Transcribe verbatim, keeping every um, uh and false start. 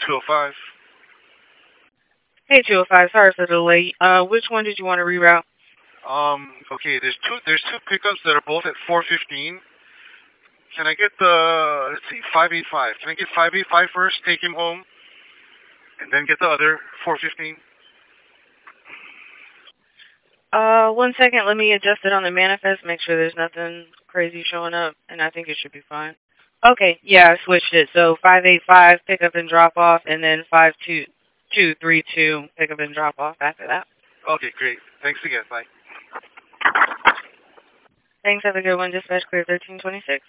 two oh five. Hey, two oh five, sorry for the delay. Uh, which one did you want to reroute? Um, okay, there's two there's two pickups that are both at four fifteen. Can I get the, let's see, five eight five? Can I get five eight five first, take him home, and then get the other four fifteen? Uh, one second, let me adjust it on the manifest, make sure there's nothing crazy showing up, and I think it should be fine. Okay, yeah, I switched it. So five eight five, pick up and drop off, and then five two two three two, pick up and drop off after that. Okay, great. Thanks again. Bye. Thanks, have a good one. Dispatch clear thirteen twenty-six.